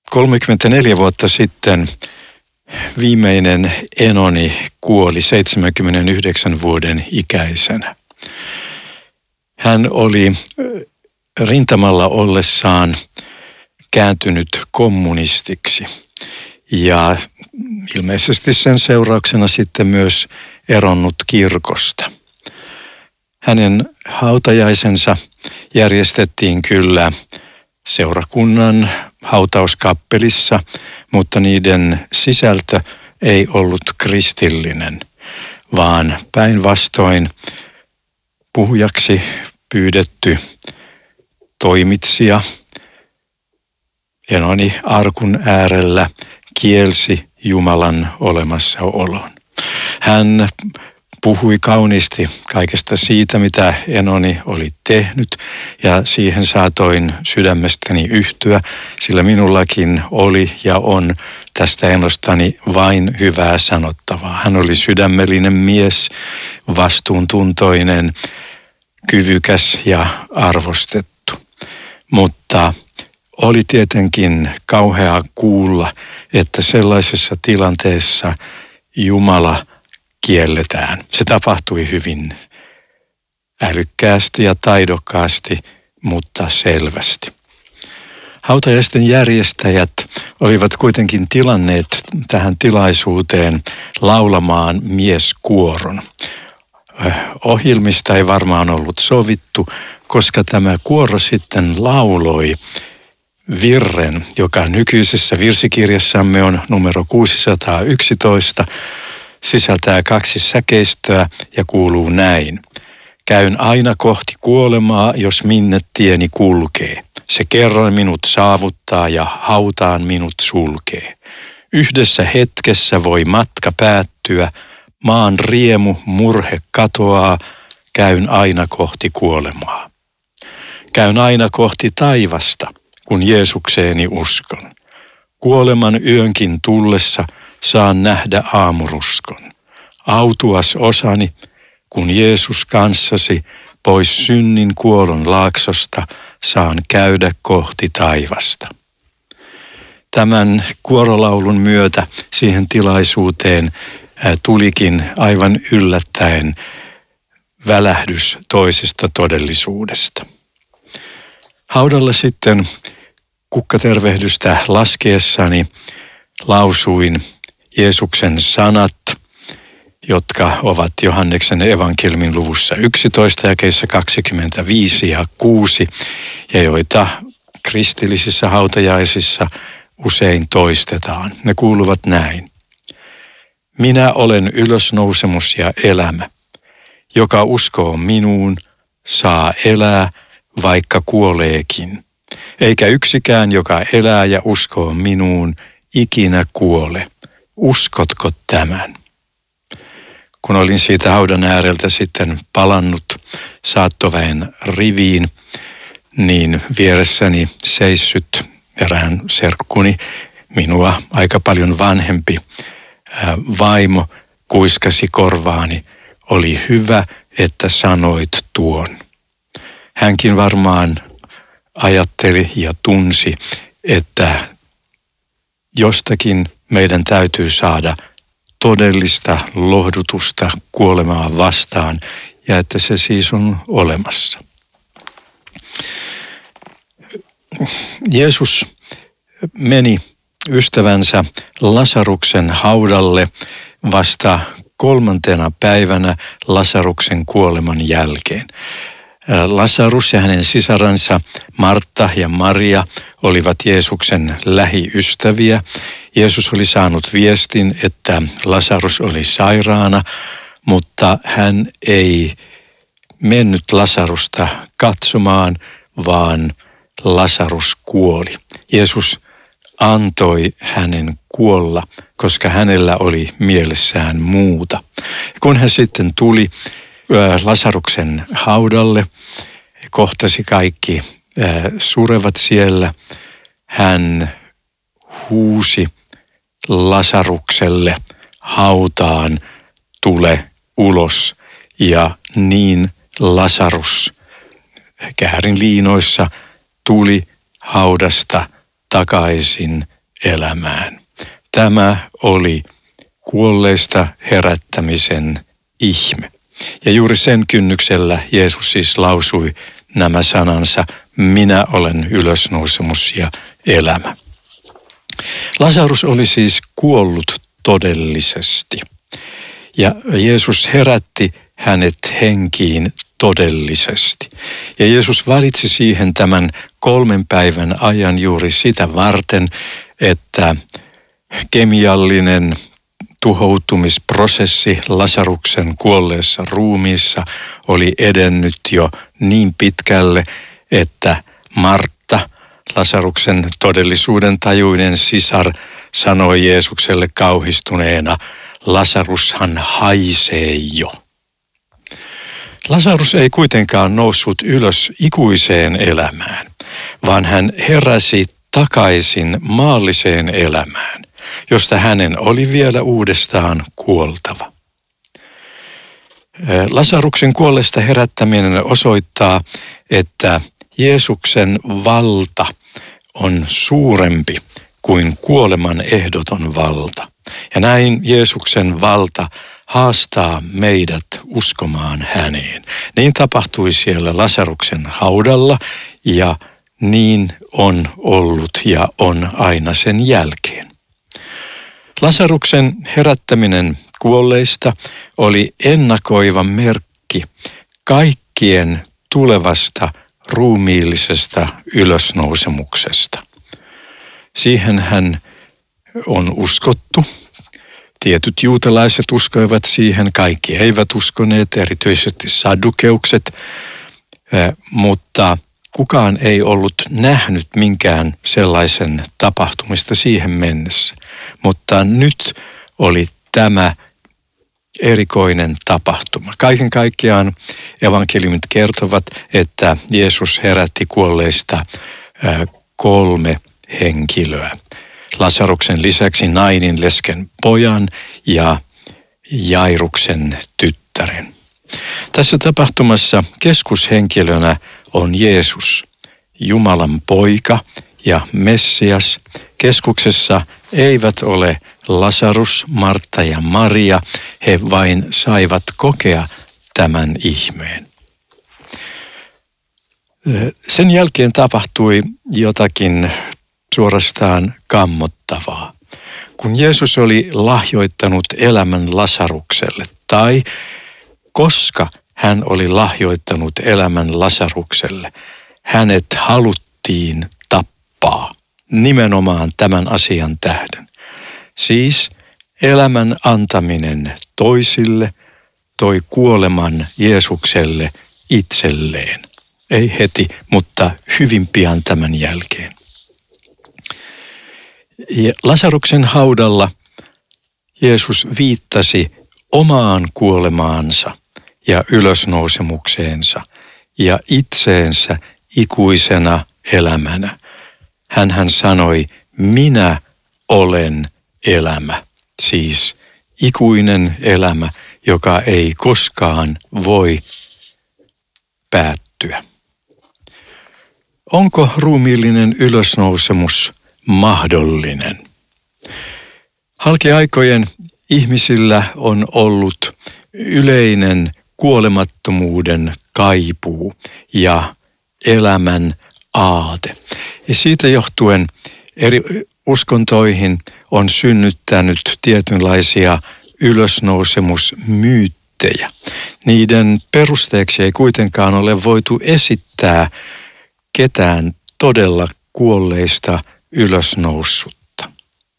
34 vuotta sitten viimeinen enoni kuoli 79 vuoden ikäisenä. Hän oli rintamalla ollessaan kääntynyt kommunistiksi ja ilmeisesti sen seurauksena sitten myös eronnut kirkosta. Hänen hautajaisensa järjestettiin kyllä seurakunnan hautauskappelissa, mutta niiden sisältö ei ollut kristillinen, vaan päinvastoin puhujaksi pyydetty toimitsija enoni arkun äärellä kielsi Jumalan olemassaolon. Hän puhui kauniisti kaikesta siitä, mitä enoni oli tehnyt, ja siihen saatoin sydämestäni yhtyä, sillä minullakin oli ja on tästä enostani vain hyvää sanottavaa. Hän oli sydämellinen mies, vastuuntuntoinen, kyvykäs ja arvostettu. Mutta oli tietenkin kauheaa kuulla, että sellaisessa tilanteessa Jumala kielletään. Se tapahtui hyvin älykkäästi ja taidokkaasti, mutta selvästi. Hautajaisten järjestäjät olivat kuitenkin tilanneet tähän tilaisuuteen laulamaan mieskuoron. Ohjelmista ei varmaan ollut sovittu, koska tämä kuoro sitten lauloi virren, joka nykyisessä virsikirjassamme on numero 611, sisältää 2 säkeistöä ja kuuluu näin. Käyn aina kohti kuolemaa, jos minne tieni kulkee. Se kerran minut saavuttaa ja hautaan minut sulkee. Yhdessä hetkessä voi matka päättyä, maan riemu, murhe katoaa, käyn aina kohti kuolemaa. Käyn aina kohti taivasta, kun Jeesukseeni uskon. Kuoleman yönkin tullessa saan nähdä aamuruskon. Autuas osani, kun Jeesus kanssasi pois synnin kuolon laaksosta, saan käydä kohti taivasta. Tämän kuorolaulun myötä siihen tilaisuuteen tulikin aivan yllättäen välähdys toisesta todellisuudesta. Haudalla sitten kukkatervehdystä laskeessani lausuin Jeesuksen sanat, jotka ovat Johanneksen evankeliumin luvussa 11 jakeissa 25 ja 6, ja joita kristillisissä hautajaisissa usein toistetaan. Ne kuuluvat näin. Minä olen ylösnousemus ja elämä. Joka uskoo minuun, saa elää, vaikka kuoleekin. Eikä yksikään, joka elää ja uskoo minuun, ikinä kuole. Uskotko tämän? Kun olin siitä haudan ääreltä sitten palannut saattoväen riviin, niin vieressäni seissyt erään serkkuni, minua aika paljon vanhempi vaimo kuiskasi korvaani, oli hyvä, että sanoit tuon. Hänkin varmaan ajatteli ja tunsi, että jostakin meidän täytyy saada todellista lohdutusta kuolemaa vastaan ja että se siis on olemassa. Jeesus meni ystävänsä Lasaruksen haudalle vasta 3. päivänä Lasaruksen kuoleman jälkeen. Lasarus ja hänen sisaransa Martta ja Maria olivat Jeesuksen lähiystäviä. Jeesus oli saanut viestin, että Lasarus oli sairaana, mutta hän ei mennyt Lasarusta katsomaan, vaan Lasarus kuoli. Jeesus antoi hänen kuolla, koska hänellä oli mielessään muuta. Kun hän sitten tuli Lasaruksen haudalle, kohtasi kaikki surevat siellä, hän huusi Lasarukselle hautaan, tule ulos, ja niin Lasarus käärin liinoissa tuli haudasta takaisin elämään. Tämä oli kuolleista herättämisen ihme. Ja juuri sen kynnyksellä Jeesus siis lausui nämä sanansa, minä olen ylösnousemus ja elämä. Lasarus oli siis kuollut todellisesti. Ja Jeesus herätti hänet henkiin todellisesti. Ja Jeesus valitsi siihen tämän 3 päivän ajan juuri sitä varten, että kemiallinen tuhoutumisprosessi Lasaruksen kuolleessa ruumiissa oli edennyt jo niin pitkälle, että Martta, Lasaruksen todellisuuden tajuinen sisar, sanoi Jeesukselle kauhistuneena, Lasarushan haisee jo. Lasarus ei kuitenkaan noussut ylös ikuiseen elämään, vaan hän heräsi takaisin maalliseen elämään, josta hänen oli vielä uudestaan kuoltava. Lasaruksen kuolleesta herättäminen osoittaa, että Jeesuksen valta on suurempi kuin kuoleman ehdoton valta. Ja näin Jeesuksen valta haastaa meidät uskomaan häneen. Niin tapahtui siellä Lasaruksen haudalla ja niin on ollut ja on aina sen jälkeen. Lasaruksen herättäminen kuolleista oli ennakoiva merkki kaikkien tulevasta ruumiillisesta ylösnousemuksesta. Siihen hän on uskottu. Tietyt juutalaiset uskoivat siihen, kaikki eivät uskoneet, erityisesti saddukeukset, mutta kukaan ei ollut nähnyt minkään sellaisen tapahtumista siihen mennessä. Mutta nyt oli tämä erikoinen tapahtuma. Kaiken kaikkiaan evankeliumit kertovat, että Jeesus herätti kuolleista 3 henkilöä. Lasaruksen lisäksi Nainin lesken pojan ja Jairuksen tyttären. Tässä tapahtumassa keskushenkilönä on Jeesus, Jumalan poika ja Messias. Keskuksessa eivät ole Lasarus, Martta ja Maria, he vain saivat kokea tämän ihmeen. Sen jälkeen tapahtui jotakin suorastaan kammottavaa. Kun Jeesus oli lahjoittanut elämän Lasarukselle, tai koska hän oli lahjoittanut elämän Lasarukselle, hänet haluttiin tappaa nimenomaan tämän asian tähden. Siis elämän antaminen toisille toi kuoleman Jeesukselle itselleen. Ei heti, mutta hyvin pian tämän jälkeen. Ja Lasaruksen haudalla Jeesus viittasi omaan kuolemaansa ja ylösnousemukseensa ja itseensä ikuisena elämänä. Hän sanoi, minä olen elämä, siis ikuinen elämä, joka ei koskaan voi päättyä. Onko ruumiillinen ylösnousemus mahdollinen? Halkiaikojen ihmisillä on ollut yleinen kuolemattomuuden kaipuu ja elämän aate. Ja siitä johtuen eri uskontoihin on synnyttänyt tietynlaisia ylösnousemusmyyttejä. Niiden perusteeksi ei kuitenkaan ole voitu esittää ketään todella kuolleista ylösnoussutta.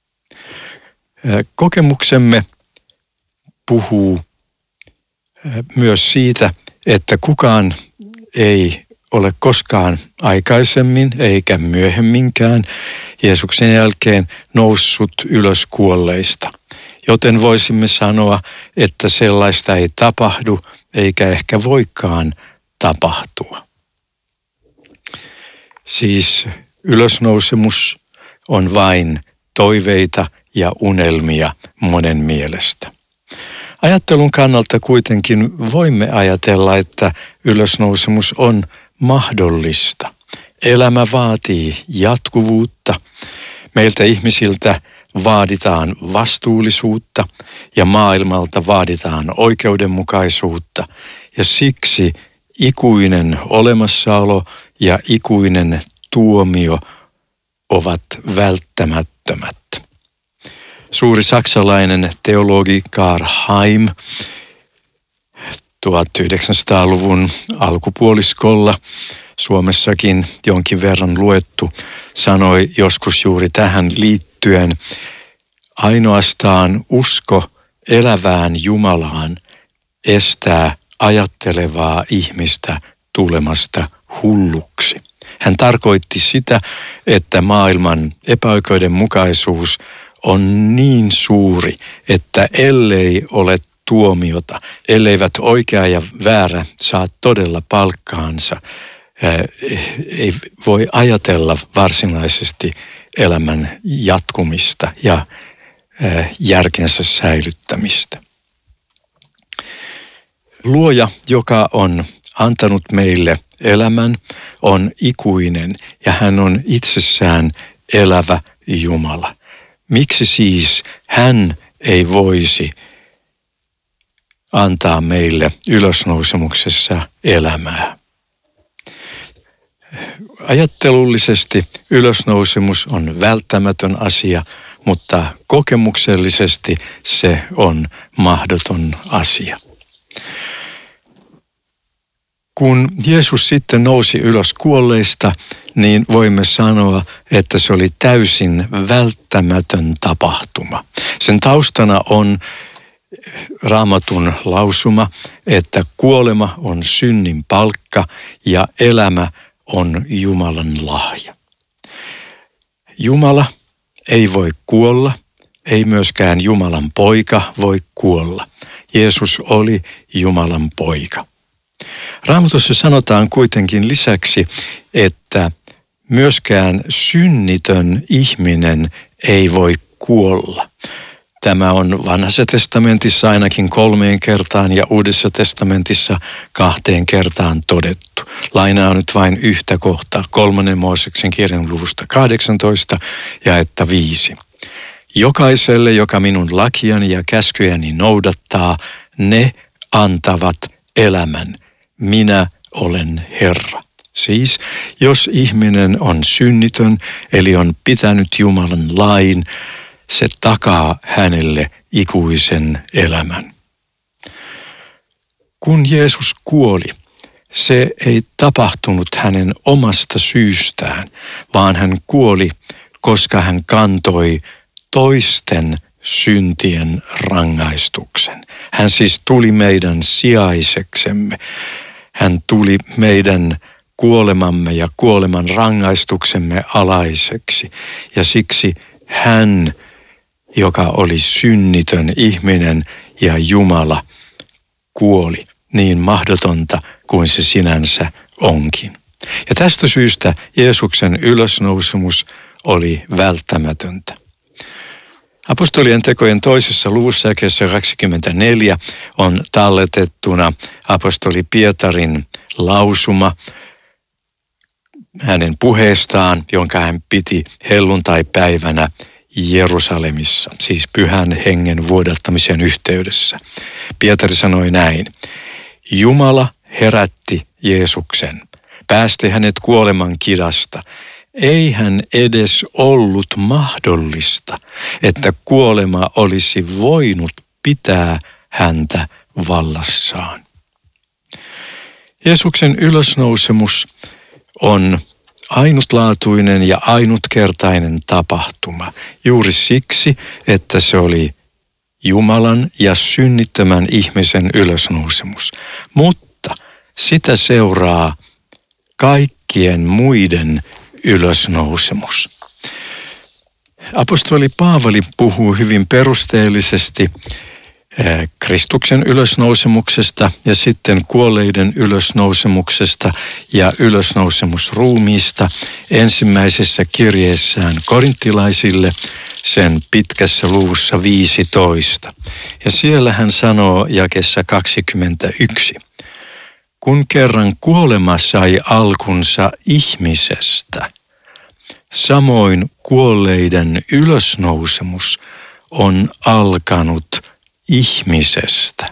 Kokemuksemme puhuu myös siitä, että kukaan ei ole koskaan aikaisemmin eikä myöhemminkään Jeesuksen jälkeen noussut ylös kuolleista. Joten voisimme sanoa, että sellaista ei tapahdu eikä ehkä voikaan tapahtua. Siis ylösnousemus on vain toiveita ja unelmia monen mielestä. Ajattelun kannalta kuitenkin voimme ajatella, että ylösnousemus on mahdollista. Elämä vaatii jatkuvuutta. Meiltä ihmisiltä vaaditaan vastuullisuutta ja maailmalta vaaditaan oikeudenmukaisuutta. Ja siksi ikuinen olemassaolo ja ikuinen tuomio ovat välttämättömät. Suuri saksalainen teologi Karl Heim 1900-luvun alkupuoliskolla, Suomessakin jonkin verran luettu, sanoi joskus juuri tähän liittyen: ainoastaan usko elävään Jumalaan estää ajattelevaa ihmistä tulemasta hulluksi. Hän tarkoitti sitä, että maailman epäoikeudenmukaisuus on niin suuri, että ellei ole tuomiota, elleivät oikea ja väärä saa todella palkkaansa, ei voi ajatella varsinaisesti elämän jatkumista ja järkensä säilyttämistä. Luoja, joka on antanut meille elämän, on ikuinen ja hän on itsessään elävä Jumala. Miksi siis hän ei voisi antaa meille ylösnousemuksessa elämää? Ajattelullisesti ylösnousemus on välttämätön asia, mutta kokemuksellisesti se on mahdoton asia. Kun Jeesus sitten nousi ylös kuolleista, niin voimme sanoa, että se oli täysin välttämätön tapahtuma. Sen taustana on Raamatun lausuma, että kuolema on synnin palkka ja elämä on Jumalan lahja. Jumala ei voi kuolla, ei myöskään Jumalan poika voi kuolla. Jeesus oli Jumalan poika. Raamatussa sanotaan kuitenkin lisäksi, että myöskään synnitön ihminen ei voi kuolla. Tämä on Vanhassa testamentissa ainakin 3 kertaan ja Uudessa testamentissa 2 kertaan todettu. Lainaan nyt vain yhtä kohtaa, 3. Mooseksen kirjan luvusta 18 ja että 5. Jokaiselle, joka minun lakiani ja käskyjäni noudattaa, ne antavat elämän. Minä olen Herra. Siis, jos ihminen on synnitön, eli on pitänyt Jumalan lain, se takaa hänelle ikuisen elämän. Kun Jeesus kuoli, se ei tapahtunut hänen omasta syystään, vaan hän kuoli, koska hän kantoi toisten syntien rangaistuksen. Hän siis tuli meidän sijaiseksemme. Hän tuli meidän kuolemamme ja kuoleman rangaistuksemme alaiseksi. Ja siksi hän, joka oli synnitön ihminen ja Jumala, kuoli niin mahdotonta kuin se sinänsä onkin. Ja tästä syystä Jeesuksen ylösnousemus oli välttämätöntä. Apostolien tekojen 2. luvussa jakeessa 24 on talletettuna apostoli Pietarin lausuma hänen puheestaan, jonka hän piti helluntaipäivänä Jerusalemissa, siis Pyhän Hengen vuodattamisen yhteydessä. Pietari sanoi näin: Jumala herätti Jeesuksen, päästi hänet kuoleman kidasta. Ei hän edes ollut mahdollista, että kuolema olisi voinut pitää häntä vallassaan. Jeesuksen ylösnousemus on ainutlaatuinen ja ainutkertainen tapahtuma juuri siksi, että se oli Jumalan ja synnittömän ihmisen ylösnousemus. Mutta sitä seuraa kaikkien muiden ylösnousemus. Apostoli Paavali puhuu hyvin perusteellisesti Kristuksen ylösnousemuksesta ja sitten kuolleiden ylösnousemuksesta ja ylösnousemusruumiista ensimmäisessä kirjeessään korinttilaisille sen pitkässä luvussa 15. Ja siellä hän sanoo jakeessa 21. kun kerran kuolema sai alkunsa ihmisestä, samoin kuolleiden ylösnousemus on alkanut ihmisestä.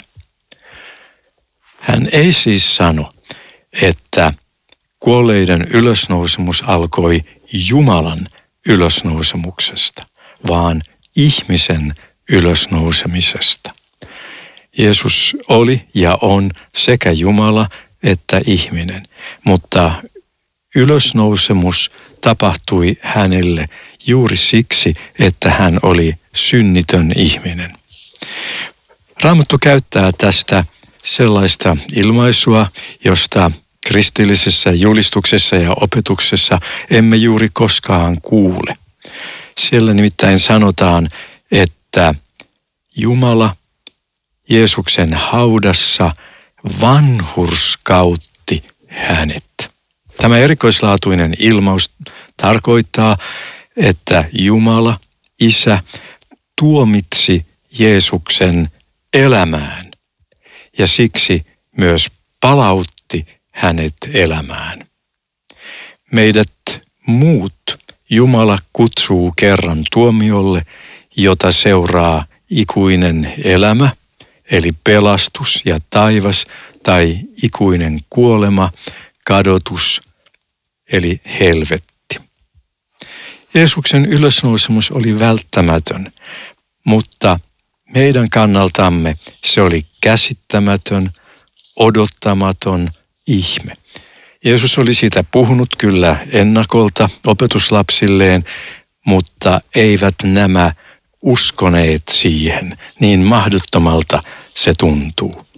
Hän ei siis sano, että kuolleiden ylösnousemus alkoi Jumalan ylösnousemuksesta, vaan ihmisen ylösnousemisesta. Jeesus oli ja on sekä Jumala että ihminen, mutta ylösnousemus tapahtui hänelle juuri siksi, että hän oli synnitön ihminen. Raamattu käyttää tästä sellaista ilmaisua, josta kristillisessä julistuksessa ja opetuksessa emme juuri koskaan kuule. Siellä nimittäin sanotaan, että Jumala Jeesuksen haudassa vanhurskautti hänet. Tämä erikoislaatuinen ilmaus tarkoittaa, että Jumala, Isä, tuomitsi Jeesuksen elämään ja siksi myös palautti hänet elämään. Meidät muut Jumala kutsuu kerran tuomiolle, jota seuraa ikuinen elämä, eli pelastus ja taivas, tai ikuinen kuolema, kadotus, eli helvetti. Jeesuksen ylösnousemus oli välttämätön, mutta meidän kannaltamme se oli käsittämätön, odottamaton ihme. Jeesus oli siitä puhunut kyllä ennakolta opetuslapsilleen, mutta eivät nämä uskoneet siihen. Niin mahdottomalta se tuntuu.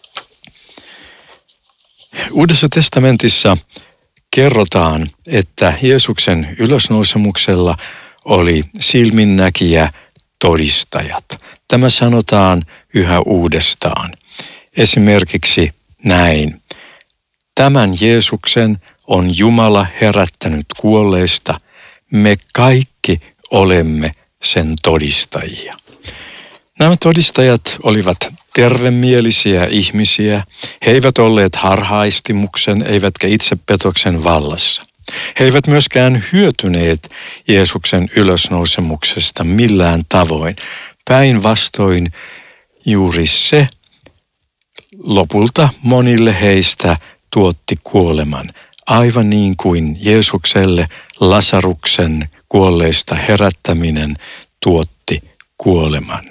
Uudessa testamentissa kerrotaan, että Jeesuksen ylösnousemuksella oli silminnäkijä todistajat. Tämä sanotaan yhä uudestaan. Esimerkiksi näin. Tämän Jeesuksen on Jumala herättänyt kuolleista. Me kaikki olemme sen todistajia. Nämä todistajat olivat tervemielisiä ihmisiä. He eivät olleet harhaistimuksen eivätkä itsepetoksen vallassa. He eivät myöskään hyötyneet Jeesuksen ylösnousemuksesta millään tavoin. Päinvastoin juuri se lopulta monille heistä tuotti kuoleman, aivan niin kuin Jeesukselle Lasaruksen kuolleista herättäminen tuotti kuoleman.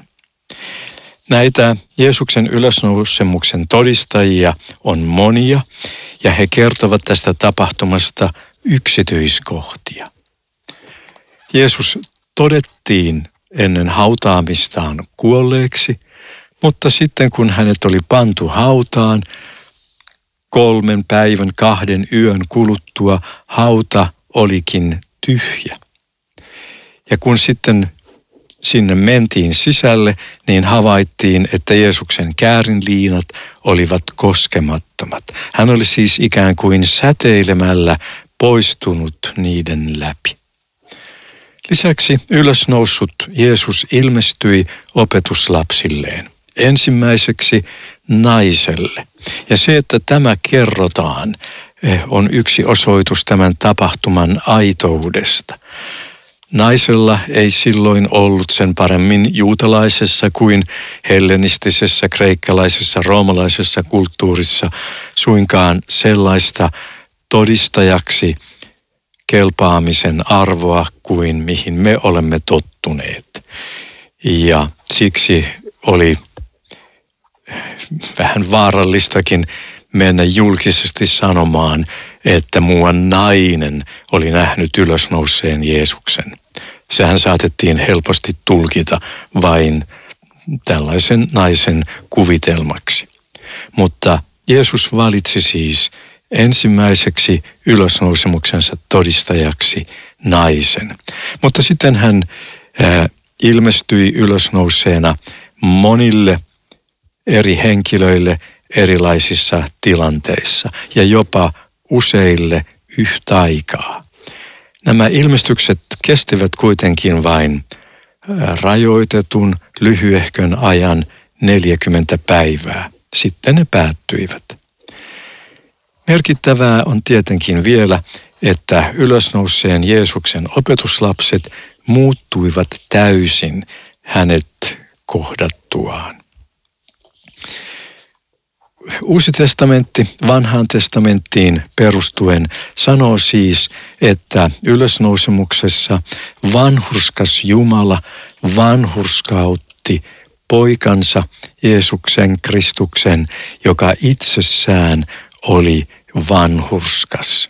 Näitä Jeesuksen ylösnousemuksen todistajia on monia, ja he kertovat tästä tapahtumasta yksityiskohtia. Jeesus todettiin ennen hautaamistaan kuolleeksi, mutta sitten kun hänet oli pantu hautaan, 3 päivän 2 yön kuluttua hauta olikin tyhjä. Ja kun sitten sinne mentiin sisälle, niin havaittiin, että Jeesuksen käärinliinat olivat koskemattomat. Hän oli siis ikään kuin säteilemällä poistunut niiden läpi. Lisäksi ylösnoussut Jeesus ilmestyi opetuslapsilleen. Ensimmäiseksi naiselle. Ja se, että tämä kerrotaan, on yksi osoitus tämän tapahtuman aitoudesta. Naisella ei silloin ollut sen paremmin juutalaisessa kuin hellenistisessä, kreikkalaisessa, roomalaisessa kulttuurissa suinkaan sellaista todistajaksi kelpaamisen arvoa kuin mihin me olemme tottuneet. Ja siksi oli vähän vaarallistakin mennä julkisesti sanomaan, että muuan nainen oli nähnyt ylösnouseen Jeesuksen. Sehän saatettiin helposti tulkita vain tällaisen naisen kuvitelmaksi. Mutta Jeesus valitsi siis ensimmäiseksi ylösnousemuksensa todistajaksi naisen. Mutta sitten hän ilmestyi ylösnouseena monille eri henkilöille erilaisissa tilanteissa ja jopa useille yhtä aikaa. Nämä ilmestykset kestivät kuitenkin vain rajoitetun lyhyehkön ajan 40 päivää. Sitten ne päättyivät. Merkittävää on tietenkin vielä, että ylösnouseen Jeesuksen opetuslapset muuttuivat täysin hänet kohdattuaan. Uusi testamentti vanhaan testamenttiin perustuen sanoo siis, että ylösnousemuksessa vanhurskas Jumala vanhurskautti poikansa Jeesuksen Kristuksen, joka itsessään oli vanhurskas.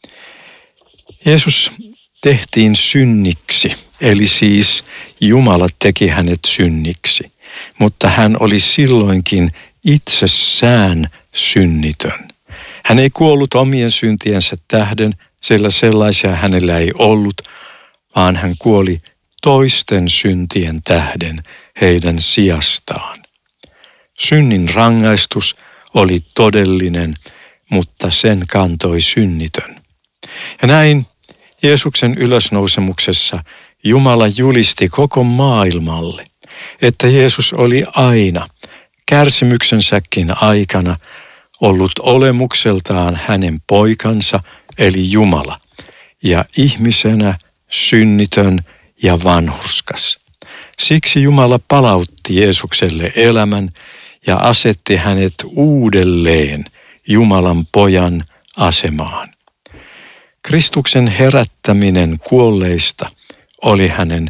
Jeesus tehtiin synniksi, eli siis Jumala teki hänet synniksi, mutta hän oli silloinkin itsessään synnitön. Hän ei kuollut omien syntiensä tähden, sillä sellaisia hänellä ei ollut, vaan hän kuoli toisten syntien tähden heidän sijastaan. Synnin rangaistus oli todellinen, mutta sen kantoi synnitön. Ja näin Jeesuksen ylösnousemuksessa Jumala julisti koko maailmalle, että Jeesus oli aina kärsimyksensäkin aikana ollut olemukseltaan hänen poikansa eli Jumala ja ihmisenä synnitön ja vanhurskas. Siksi Jumala palautti Jeesukselle elämän ja asetti hänet uudelleen Jumalan pojan asemaan. Kristuksen herättäminen kuolleista oli hänen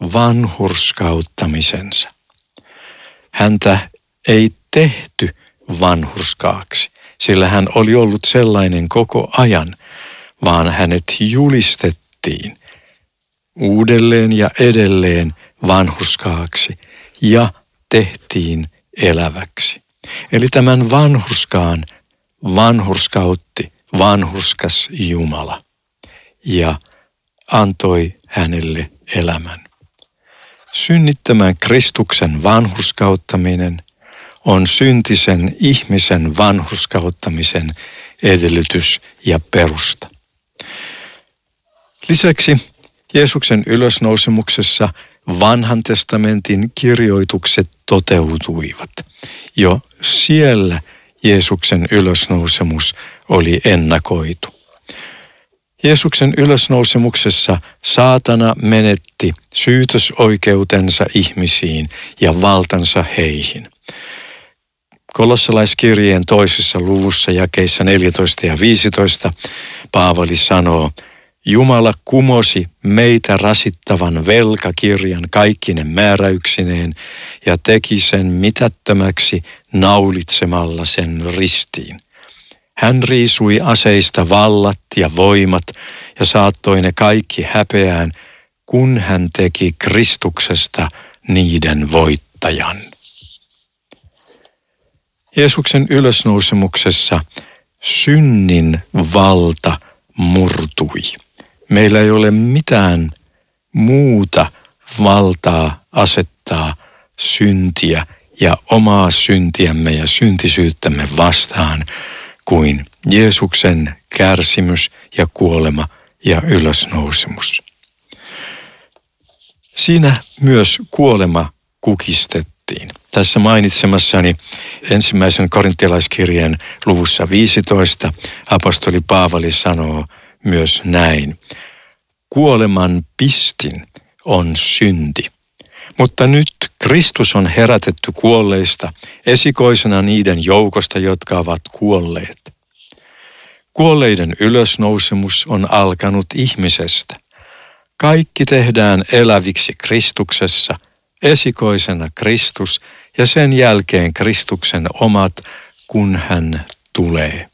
vanhurskauttamisensa. Häntä ei tehty vanhurskaaksi, sillä hän oli ollut sellainen koko ajan, vaan hänet julistettiin uudelleen ja edelleen vanhurskaaksi ja tehtiin eläväksi. Eli tämän vanhurskaan vanhurskautti vanhurskas Jumala ja antoi hänelle elämän. Synnittömän Kristuksen vanhurskauttaminen on syntisen ihmisen vanhurskauttamisen edellytys ja perusta. Lisäksi Jeesuksen ylösnousemuksessa vanhan testamentin kirjoitukset toteutuivat. Jo siellä Jeesuksen ylösnousemus oli ennakoitu. Jeesuksen ylösnousemuksessa saatana menetti syytösoikeutensa ihmisiin ja valtansa heihin. Kolossalaiskirjeen 2. luvussa jakeissa 14 ja 15 Paavali sanoo, Jumala kumosi meitä rasittavan velkakirjan kaikkinen määräyksineen ja teki sen mitättömäksi naulitsemalla sen ristiin. Hän riisui aseista vallat ja voimat ja saattoi ne kaikki häpeään, kun hän teki Kristuksesta niiden voittajan. Jeesuksen ylösnousemuksessa synnin valta murtui. Meillä ei ole mitään muuta valtaa asettaa syntiä ja omaa syntiämme ja syntisyyttämme vastaan kuin Jeesuksen kärsimys ja kuolema ja ylösnousemus. Siinä myös kuolema kukistettiin. Tässä mainitsemassani 1. Korintialaiskirjeen luvussa 15 apostoli Paavali sanoo myös näin. Kuoleman pistin on synti. Mutta nyt Kristus on herätetty kuolleista esikoisena niiden joukosta, jotka ovat kuolleet. Kuolleiden ylösnousemus on alkanut ihmisestä. Kaikki tehdään eläviksi Kristuksessa, esikoisena Kristus ja sen jälkeen Kristuksen omat, kun hän tulee.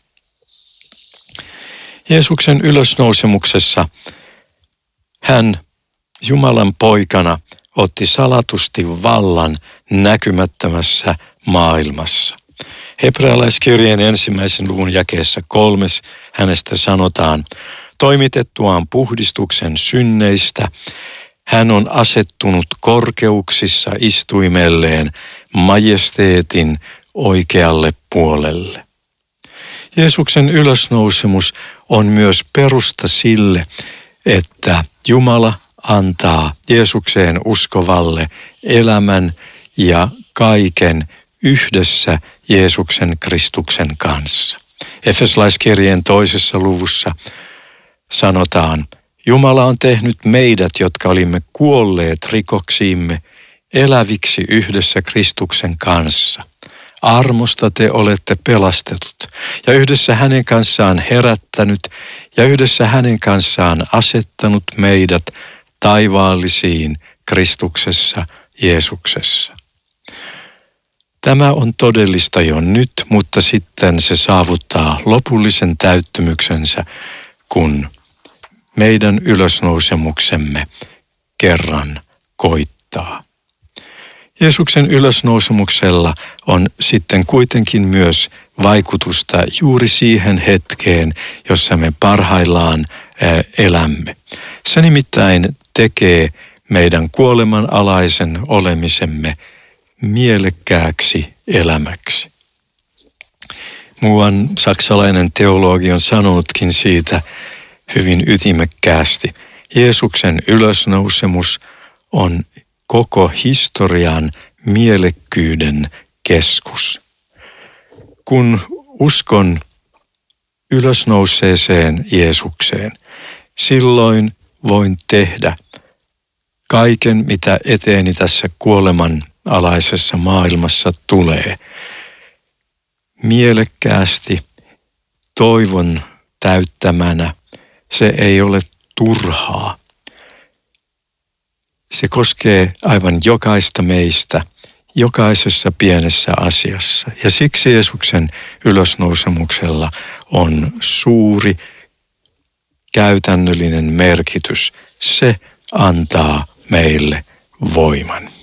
Jeesuksen ylösnousemuksessa hän Jumalan poikana otti salatusti vallan näkymättömässä maailmassa. Hebrealaiskirjeen 1. luvun jakeessa 3 hänestä sanotaan, toimitettuaan puhdistuksen synneistä, hän on asettunut korkeuksissa istuimelleen majesteetin oikealle puolelle. Jeesuksen ylösnousemus on myös perusta sille, että Jumala antaa Jeesukseen uskovalle elämän ja kaiken yhdessä Jeesuksen Kristuksen kanssa. Efesolaiskirjeen 2. luvussa sanotaan, Jumala on tehnyt meidät, jotka olimme kuolleet rikoksiimme, eläviksi yhdessä Kristuksen kanssa. Armosta te olette pelastetut ja yhdessä hänen kanssaan herättänyt ja yhdessä hänen kanssaan asettanut meidät taivaallisiin Kristuksessa Jeesuksessa. Tämä on todellista jo nyt, mutta sitten se saavuttaa lopullisen täyttymyksensä, kun meidän ylösnousemuksemme kerran koittaa. Jeesuksen ylösnousemuksella on sitten kuitenkin myös vaikutusta juuri siihen hetkeen, jossa me parhaillaan elämme. Se nimittäin tekee meidän kuolemanalaisen olemisemme mielekkääksi elämäksi. Muuan saksalainen teologi on sanonutkin siitä hyvin ytimekkäästi. Jeesuksen ylösnousemus on koko historian mielekkyyden keskus. Kun uskon ylösnouseeseen Jeesukseen, silloin voin tehdä kaiken, mitä eteeni tässä kuoleman alaisessa maailmassa tulee. Mielekkäästi, toivon täyttämänä, se ei ole turhaa. Se koskee aivan jokaista meistä, jokaisessa pienessä asiassa. Ja siksi Jeesuksen ylösnousemuksella on suuri käytännöllinen merkitys. Se antaa meille voiman.